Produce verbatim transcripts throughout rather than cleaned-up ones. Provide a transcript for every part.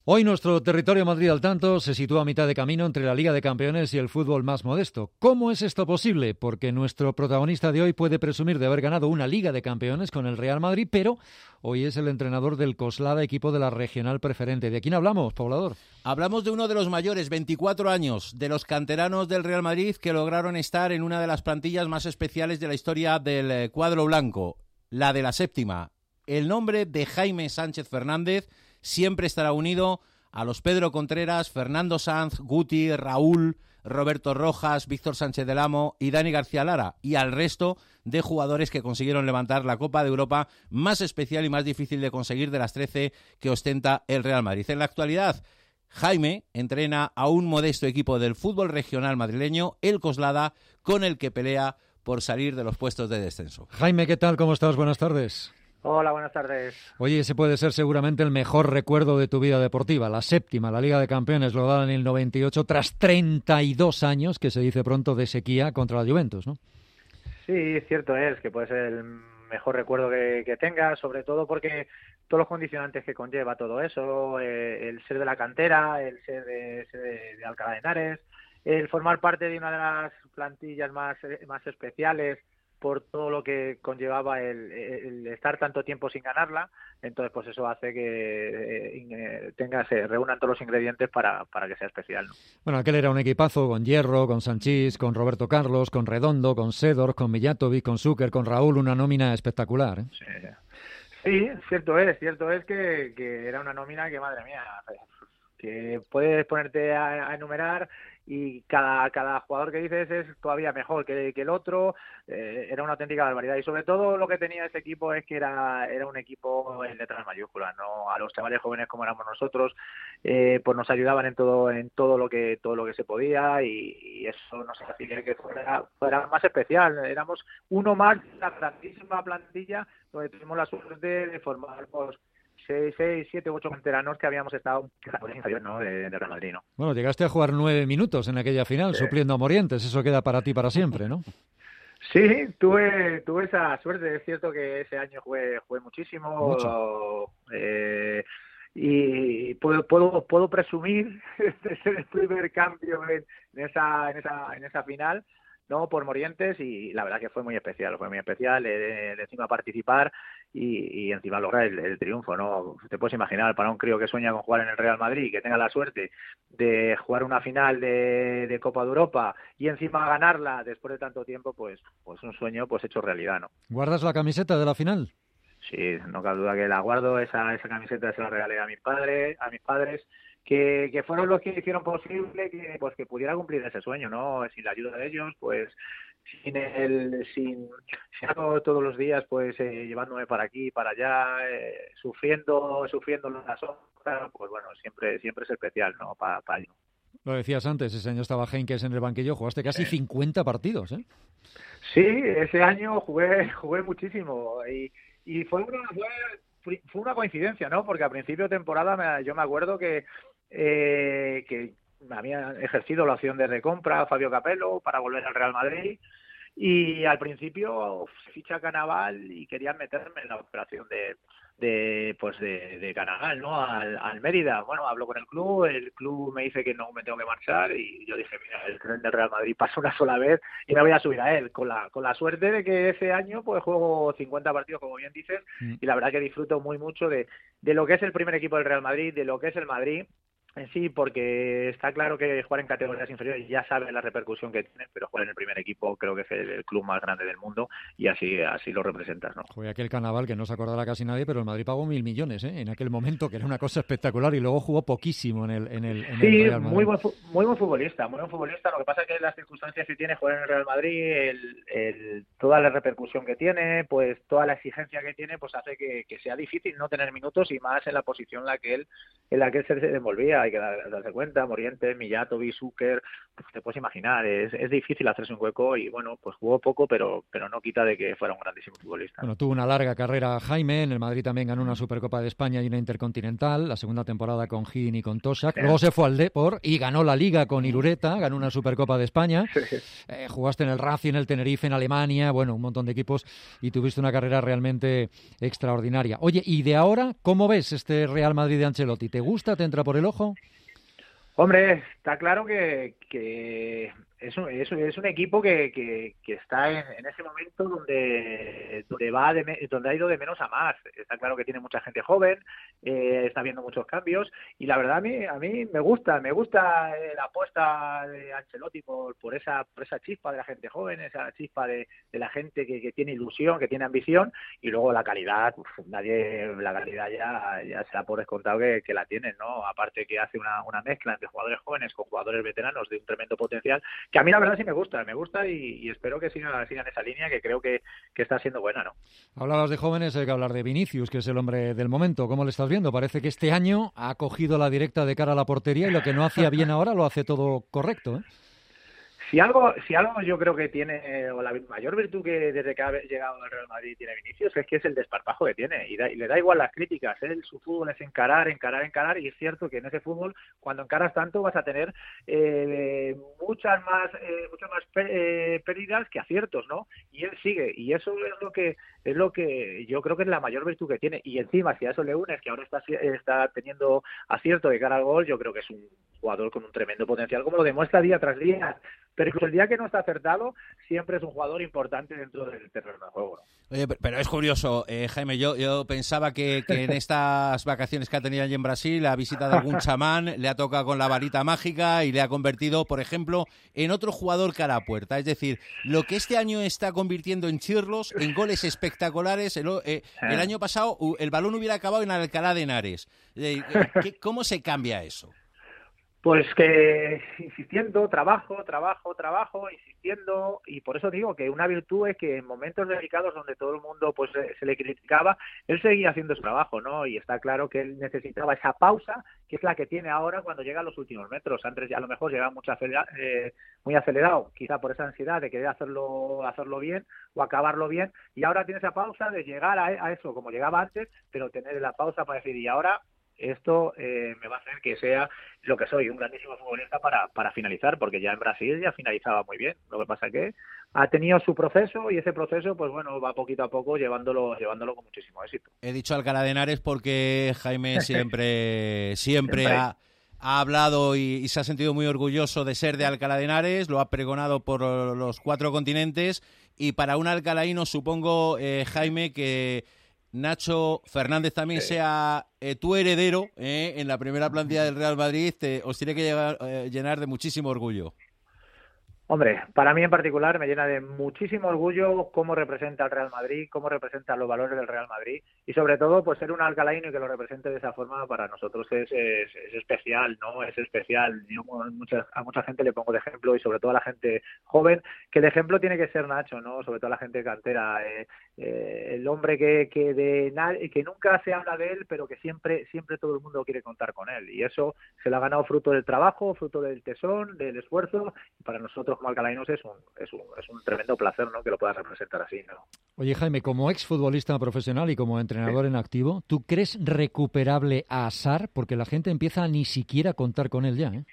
Hoy nuestro territorio Madrid al tanto se sitúa a mitad de camino entre la Liga de Campeones y el fútbol más modesto. ¿Cómo es esto posible? Porque nuestro protagonista de hoy puede presumir de haber ganado una Liga de Campeones con el Real Madrid, pero hoy es el entrenador del Coslada, equipo de la Regional Preferente. ¿De quién hablamos, poblador? Hablamos de uno de los mayores, veinticuatro años, de los canteranos del Real Madrid que lograron estar en una de las plantillas más especiales de la historia del cuadro blanco, la de la séptima. El nombre de Jaime Sánchez Fernández siempre estará unido a los Pedro Contreras, Fernando Sanz, Guti, Raúl, Roberto Rojas, Víctor Sánchez del Amo y Dani García Lara, y al resto de jugadores que consiguieron levantar la Copa de Europa más especial y más difícil de conseguir de las trece que ostenta el Real Madrid. En la actualidad, Jaime entrena a un modesto equipo del fútbol regional madrileño, el Coslada, con el que pelea por salir de los puestos de descenso. Jaime, ¿qué tal? ¿Cómo estás? Buenas tardes. Hola, buenas tardes. Oye, ese puede ser seguramente el mejor recuerdo de tu vida deportiva, la séptima, la Liga de Campeones, lograda en el noventa y ocho, tras treinta y dos años, que se dice pronto, de sequía contra la Juventus, ¿no? Sí, cierto es que puede ser el mejor recuerdo que, que tenga, sobre todo porque todos los condicionantes que conlleva todo eso, eh, el ser de la cantera, el ser de, ser de, de Alcalá de Henares, el formar parte de una de las plantillas más, más especiales, por todo lo que conllevaba el, el estar tanto tiempo sin ganarla. Entonces pues eso hace que eh, tenga, se reúnan todos los ingredientes para, para que sea especial, ¿no? Bueno, aquel era un equipazo con Hierro, con Sanchís, con Roberto Carlos, con Redondo, con Sedor, con Mijatovic, con Zúquer, con Raúl, una nómina espectacular, ¿eh? Sí, sí, cierto es, cierto es que, que era una nómina que, madre mía, que puedes ponerte a, a enumerar y cada cada jugador que dices es todavía mejor que, que el otro. Eh, era una auténtica barbaridad, y sobre todo lo que tenía este equipo es que era era un equipo en letras mayúsculas, no a los chavales jóvenes como éramos nosotros, eh, pues nos ayudaban en todo en todo lo que todo lo que se podía, y, y eso nos hacía que fuera, fuera más especial. Éramos uno más de la grandísima plantilla donde tuvimos la suerte de formar pues seis, seis, siete, ocho canteranos que habíamos estado en ¿no? de, de Real Madrid, ¿no? Bueno, llegaste a jugar nueve minutos en aquella final, sí, supliendo a Morientes. Eso queda para ti para siempre, ¿no? Sí, tuve tuve esa suerte. Es cierto que ese año jugué, jugué muchísimo. Mucho. Eh, y puedo puedo puedo presumir de ser el primer cambio en, en esa en esa en esa final, no por Morientes, y la verdad que fue muy especial, fue muy especial eh, de encima participar y, y encima lograr el, el triunfo, ¿no? Te puedes imaginar, para un crío que sueña con jugar en el Real Madrid y que tenga la suerte de jugar una final de, de Copa de Europa y encima ganarla después de tanto tiempo, pues pues un sueño pues hecho realidad, ¿no? ¿Guardas la camiseta de la final? Sí, no cabe duda que la guardo. Esa esa camiseta se la regalé a mis padres, a mis padres que, que fueron los que hicieron posible que pues que pudiera cumplir ese sueño, ¿no? Sin la ayuda de ellos, pues sin el sin, sin algo todos los días, pues eh, llevándome para aquí y para allá, eh, sufriendo sufriendo la sombra, pues bueno, siempre siempre es especial, ¿no? Para pa ello. Lo decías antes, ese año estaba Heynckes en el banquillo, jugaste casi Sí. cincuenta partidos, ¿eh? Sí, ese año jugué jugué muchísimo y y fue una fue, fue una coincidencia, ¿no? Porque a principio de temporada me, yo me acuerdo que eh, que había ejercido la opción de recompra Fabio Capello para volver al Real Madrid, y al principio ficha Canaval y querían meterme en la operación de de pues de, de Canaval, ¿no? Al, al Mérida. Bueno, hablo con el club, el club me dice que no me tengo que marchar, y yo dije, mira, el tren del Real Madrid pasa una sola vez y me voy a subir a él, con la con la suerte de que ese año pues juego cincuenta partidos, como bien dices, mm. y la verdad que disfruto muy mucho de, de lo que es el primer equipo del Real Madrid, de lo que es el Madrid en sí, porque está claro que jugar en categorías inferiores ya sabes la repercusión que tiene, pero jugar en el primer equipo creo que es el, el club más grande del mundo, y así así lo representas, ¿no? Fue aquel Canaval que no se acordará casi nadie, pero el Madrid pagó mil millones, ¿eh? En aquel momento, que era una cosa espectacular, y luego jugó poquísimo en el, en el, en sí, el Real Madrid. muy buen, muy buen futbolista, muy buen futbolista. Lo que pasa es que las circunstancias que tiene jugar en el Real Madrid, el, el, toda la repercusión que tiene, pues toda la exigencia que tiene, pues hace que, que sea difícil no tener minutos, y más en la posición en la que él, en la que él se desenvolvía. hay que dar, darse cuenta, Morientes, Mijatovic, Zucker, pues te puedes imaginar, es, es difícil hacerse un hueco y bueno, pues jugó poco, pero, pero no quita de que fuera un grandísimo futbolista. Bueno, tuvo una larga carrera Jaime, en el Madrid también ganó una Supercopa de España y una Intercontinental, la segunda temporada con Gin y con Tosak, Sí. luego se fue al Depor y ganó la Liga con Irureta, ganó una Supercopa de España, eh, jugaste en el Racing, el Tenerife, en Alemania, bueno, un montón de equipos y tuviste una carrera realmente extraordinaria. Oye, y de ahora, ¿cómo ves este Real Madrid de Ancelotti? ¿Te gusta? ¿Te entra por el ojo? Hombre, está claro que, que es, un, es, un, es un equipo que, que, que está en, en ese momento donde donde va de, donde ha ido de menos a más. Está claro que tiene mucha gente joven, eh, está viendo muchos cambios y la verdad a mí a mí me gusta me gusta eh, la apuesta de Ancelotti por por esa por esa chispa de la gente joven, esa chispa de, de la gente que, que tiene ilusión, que tiene ambición y luego la calidad. Uf, nadie la calidad ya ya se da por descontado que, que la tienen, ¿no? Aparte que hace una, una mezcla entre jugadores jóvenes con jugadores veteranos de un tremendo potencial, que a mí la verdad sí me gusta, me gusta y, y espero que sigan, sigan esa línea que creo que, que está siendo buena, ¿no? Hablabas de jóvenes, hay que hablar de Vinicius, que es el hombre del momento. ¿Cómo le estás viendo? Parece que este año ha cogido la directa de cara a la portería y lo que no hacía bien ahora lo hace todo correcto, ¿eh? Si algo, si algo yo creo que tiene, o la mayor virtud que desde que ha llegado al Real Madrid tiene Vinicius, es que es el desparpajo que tiene, y, da, y le da igual las críticas. Él, su fútbol es encarar, encarar, encarar, y es cierto que en ese fútbol, cuando encaras tanto, vas a tener eh, muchas más eh, muchas más eh, pérdidas que aciertos, ¿no? Y él sigue, y eso es lo que es lo que yo creo que es la mayor virtud que tiene. Y encima, si a eso le unes que ahora está, está teniendo acierto de cara al gol, yo creo que es un jugador con un tremendo potencial, como lo demuestra día tras día. Pero incluso el día que no está acertado, siempre es un jugador importante dentro del terreno de juego, ¿no? Oye, pero es curioso, eh, Jaime, yo, yo pensaba que, que en estas vacaciones que ha tenido allí en Brasil ha visitado algún chamán, le ha tocado con la varita mágica y le ha convertido, por ejemplo, en otro jugador cara a puerta. Es decir, lo que este año está convirtiendo en chirlos, en goles espectaculares. El, eh, el año pasado el balón hubiera acabado en Alcalá de Henares. Eh, eh, ¿Cómo se cambia eso? Pues que insistiendo, trabajo, trabajo, trabajo, insistiendo, y por eso digo que una virtud es que en momentos delicados donde todo el mundo pues se le criticaba, él seguía haciendo su trabajo, ¿no? Y está claro que él necesitaba esa pausa, que es la que tiene ahora cuando llega a los últimos metros. Antes ya a lo mejor llegaba mucho acelera, eh, muy acelerado, quizá por esa ansiedad de querer hacerlo hacerlo bien o acabarlo bien, y ahora tiene esa pausa de llegar a, a eso como llegaba antes, pero tener la pausa para decir, y ahora esto eh, me va a hacer que sea lo que soy, un grandísimo futbolista para, para finalizar, porque ya en Brasil ya finalizaba muy bien. Lo que pasa es que ha tenido su proceso y ese proceso, pues bueno, va poquito a poco llevándolo llevándolo con muchísimo éxito. He dicho Alcalá de Henares porque Jaime siempre, siempre, siempre. ha... ha hablado y, y se ha sentido muy orgulloso de ser de Alcalá de Henares, lo ha pregonado por los cuatro continentes, y para un alcalaíno supongo, eh, Jaime, que Nacho Fernández también sí. sea eh, tu heredero eh, en la primera plantilla del Real Madrid, te, os tiene que llegar, eh, llenar de muchísimo orgullo. Hombre, para mí en particular me llena de muchísimo orgullo cómo representa al Real Madrid, cómo representa los valores del Real Madrid y sobre todo pues ser un alcalaíno y que lo represente de esa forma para nosotros es, es, es especial, ¿no? Es especial. Yo mucha, a mucha gente le pongo de ejemplo y sobre todo a la gente joven, que el ejemplo tiene que ser Nacho, ¿no? Sobre todo a la gente cantera, eh, eh, el hombre que que de que nunca se habla de él, pero que siempre siempre todo el mundo quiere contar con él y eso se lo ha ganado fruto del trabajo, fruto del tesón, del esfuerzo y para nosotros como alcalaínos es un, es un, es un tremendo placer, ¿no? Que lo puedas representar así, ¿no? Oye, Jaime, como exfutbolista profesional y como entrenador sí. en activo, ¿tú crees recuperable a Sarr? Porque la gente empieza a ni siquiera contar con él ya, ¿eh?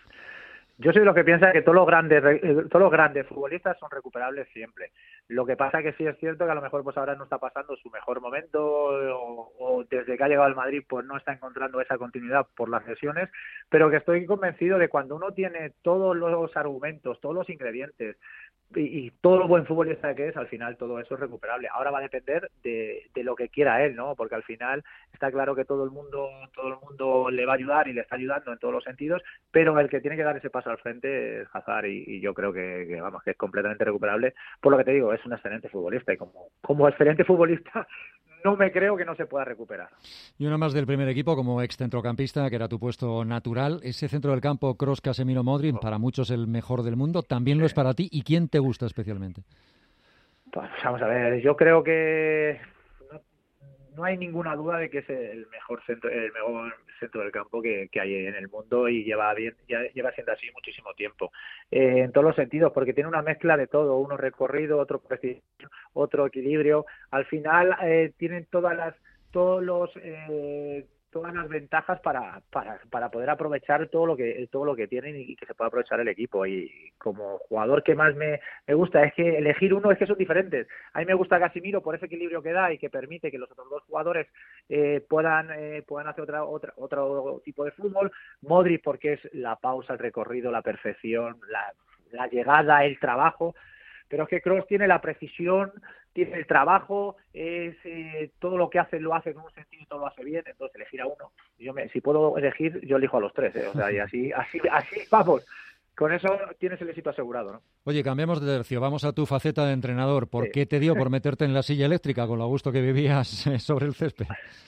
Yo soy lo que piensa que todos los grandes todos los grandes futbolistas son recuperables siempre. Lo que pasa que sí es cierto que a lo mejor pues ahora no está pasando su mejor momento o, o desde que ha llegado al Madrid pues no está encontrando esa continuidad por las lesiones, pero que estoy convencido de cuando uno tiene todos los argumentos, todos los ingredientes y, y todo lo buen futbolista que es, al final todo eso es recuperable. Ahora va a depender de, de lo que quiera él, ¿no? Porque al final está claro que todo el mundo todo el mundo le va a ayudar y le está ayudando en todos los sentidos, pero el que tiene que dar ese paso al frente es Hazard y, y yo creo que, que vamos que es completamente recuperable. Por lo que te digo, es un excelente futbolista y como como excelente futbolista no me creo que no se pueda recuperar. Y uno más del primer equipo como ex centrocampista, que era tu puesto natural. Ese centro del campo, Kroos, Casemiro, Modric, para muchos el mejor del mundo. ¿También lo es para ti? ¿Y quién te gusta especialmente? Pues vamos a ver, yo creo que no, no hay ninguna duda de que es el mejor centro, el mejor centro del campo que, que hay en el mundo y lleva bien, ya, lleva siendo así muchísimo tiempo, eh, en todos los sentidos, porque tiene una mezcla de todo, uno recorrido, otro precisión, otro equilibrio. Al final eh, tienen todas las todos los eh, todas las ventajas para, para para poder aprovechar todo lo que todo lo que tienen y que se pueda aprovechar el equipo. Y como jugador que más me, me gusta es que elegir uno es que son diferentes. A mí me gusta Casemiro por ese equilibrio que da y que permite que los otros dos jugadores eh, puedan eh, puedan hacer otra otra otro tipo de fútbol. Modric porque es la pausa, el recorrido, la perfección, la, la llegada, el trabajo. Pero es que Kroos tiene la precisión, tiene el trabajo, es eh, todo lo que hace lo hace en un sentido y todo lo hace bien. Entonces elegir a uno, yo me, si puedo elegir, yo elijo a los tres, ¿eh? O sea, y así, así, así, vamos. Con eso tienes el éxito asegurado, ¿no? Oye, cambiamos de tercio, vamos a tu faceta de entrenador. ¿Por Sí. qué te dio por meterte en la silla eléctrica con lo a gusto que vivías sobre el césped?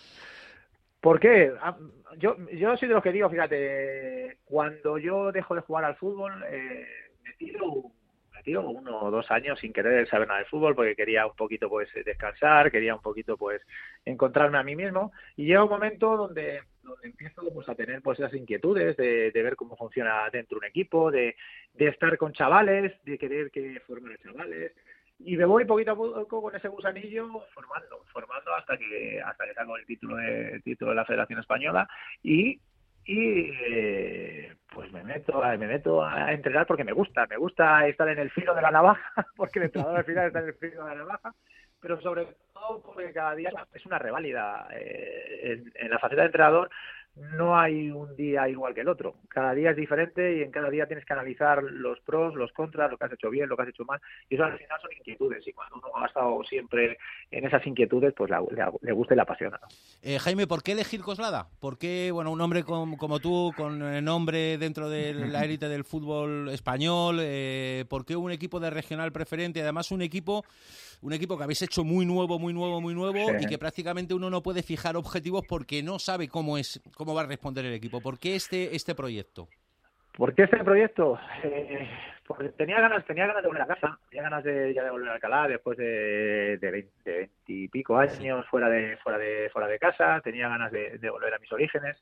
¿Por qué? Yo, yo soy de los que digo, fíjate, cuando yo dejo de jugar al fútbol, eh, me tiro tiro uno o dos años sin querer saber nada de fútbol porque quería un poquito pues descansar, quería un poquito pues encontrarme a mí mismo, y llega un momento donde donde empiezo pues a tener pues esas inquietudes de, de ver cómo funciona dentro un equipo, de, de estar con chavales, de querer que formen chavales, y me voy poquito a poco con ese gusanillo formando, formando hasta que hasta que saco el título de el título de la Federación Española y y eh, pues me meto me meto a entrenar porque me gusta me gusta estar en el filo de la navaja, porque el entrenador al final está en el filo de la navaja, pero sobre todo porque cada día es una reválida. Eh, en, en la faceta de entrenador no hay un día igual que el otro, cada día es diferente y en cada día tienes que analizar los pros, los contras, lo que has hecho bien, lo que has hecho mal, y eso al final son inquietudes, y cuando uno ha estado siempre en esas inquietudes, pues la, le, le gusta y le apasiona, ¿no? Eh, Jaime, ¿por qué elegir Coslada? ¿Por qué, bueno, un hombre con, como tú, con nombre dentro de la élite del fútbol español, eh, por qué un equipo de regional preferente, además un equipo un equipo que habéis hecho muy nuevo, muy nuevo, muy nuevo, sí, y que prácticamente uno no puede fijar objetivos porque no sabe cómo es, cómo va a responder el equipo? ¿Por qué este, este proyecto? ¿Por qué este proyecto? Eh, porque tenía ganas, tenía ganas de volver a casa, tenía ganas de ya de volver a Alcalá después de, de, veinte, de veintipico años fuera de, fuera de, fuera de casa, tenía ganas de, de volver a mis orígenes.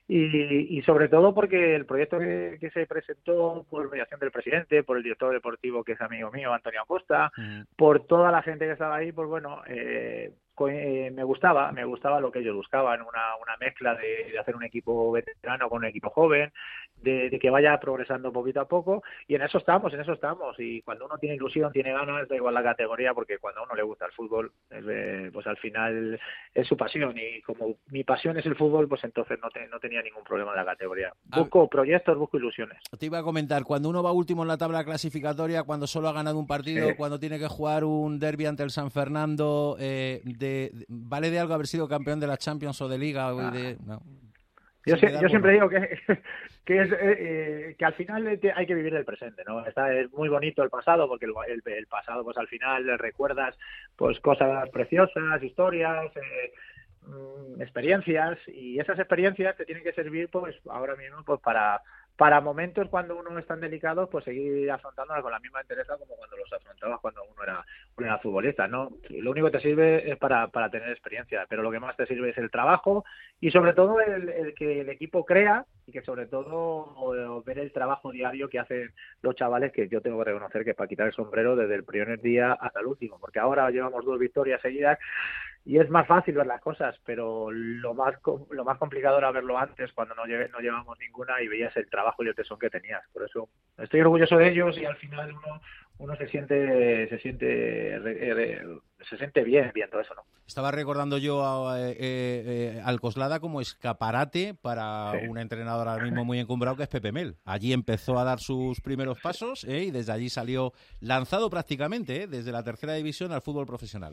Y, y sobre todo porque el proyecto que, que se presentó por mediación del presidente, por el director deportivo que es amigo mío, Antonio Acosta, uh-huh. por toda la gente que estaba ahí, pues bueno, eh, eh, me gustaba, me gustaba lo que ellos buscaban, una, una mezcla de, de hacer un equipo veterano con un equipo joven, de, de que vaya progresando poquito a poco, y en eso estamos, en eso estamos, y cuando uno tiene ilusión, tiene ganas, da igual la categoría, porque cuando a uno le gusta el fútbol, eh, pues al final es su pasión, y como mi pasión es el fútbol, pues entonces no, te, no tenía ningún problema en la categoría. Busco proyectos, busco ilusiones. Te iba a comentar, cuando uno va último en la tabla clasificatoria, cuando solo ha ganado un partido, sí. cuando tiene que jugar un derbi ante el San Fernando, eh, de, de, ¿vale de algo haber sido campeón de la Champions o de Liga? O ah. de, no. Yo, se, yo siempre digo que, que, es, eh, que al final hay que vivir el presente, ¿no? Está, es muy bonito el pasado, porque el, el, el pasado, pues al final recuerdas pues cosas preciosas, historias, eh, experiencias, y esas experiencias te tienen que servir pues ahora mismo pues para para momentos cuando uno es tan delicado, pues seguir afrontándolas con la misma entereza como cuando los afrontabas cuando uno era, uno era futbolista, ¿no? Lo único que te sirve es para, para tener experiencia, pero lo que más te sirve es el trabajo y sobre todo el, el que el equipo crea y que sobre todo ver el trabajo diario que hacen los chavales, que yo tengo que reconocer que para quitar el sombrero desde el primer día hasta el último, porque ahora llevamos dos victorias seguidas y es más fácil ver las cosas, pero lo más lo más complicado era verlo antes, cuando no, lleve, no llevamos ninguna y veías el trabajo y el tesón que tenías. Por eso estoy orgulloso de ellos y al final uno uno se siente se siente se siente bien viendo eso, ¿no? Estaba recordando yo a, eh, eh, al Coslada como escaparate para sí. un entrenador ahora mismo muy encumbrado que es Pepe Mel. Allí empezó a dar sus primeros pasos eh, y desde allí salió lanzado prácticamente eh, desde la tercera división al fútbol profesional.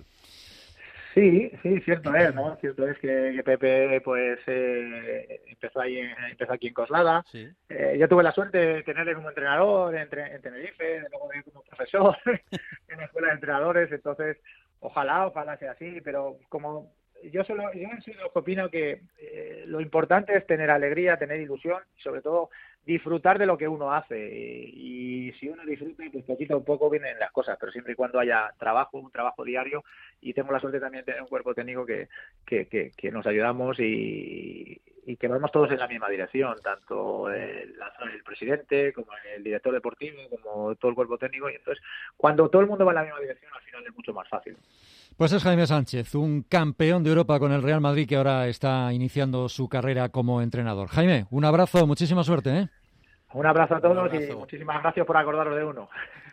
Sí, sí, cierto es, ¿no? Cierto es que, que Pepe, pues, eh, empezó ahí, en, empezó aquí en Coslada. Sí. Eh, yo tuve la suerte de tenerle como entrenador en, en Tenerife, luego como profesor en la escuela de entrenadores, entonces, ojalá, ojalá sea así, pero como yo solo, yo soy lo que opino que eh, lo importante es tener alegría, tener ilusión y sobre todo disfrutar de lo que uno hace y, y si uno disfruta, pues poquito a poco vienen las cosas, pero siempre y cuando haya trabajo, un trabajo diario, y tengo la suerte también de tener un cuerpo técnico que, que, que, que nos ayudamos y, y que vamos todos en la misma dirección, tanto el, el presidente como el director deportivo, como todo el cuerpo técnico, y entonces cuando todo el mundo va en la misma dirección, al final es mucho más fácil. Pues es Jaime Sánchez, un campeón de Europa con el Real Madrid que ahora está iniciando su carrera como entrenador. Jaime, un abrazo, muchísima suerte, ¿eh? Un abrazo a todos y muchísimas gracias por acordaros de uno.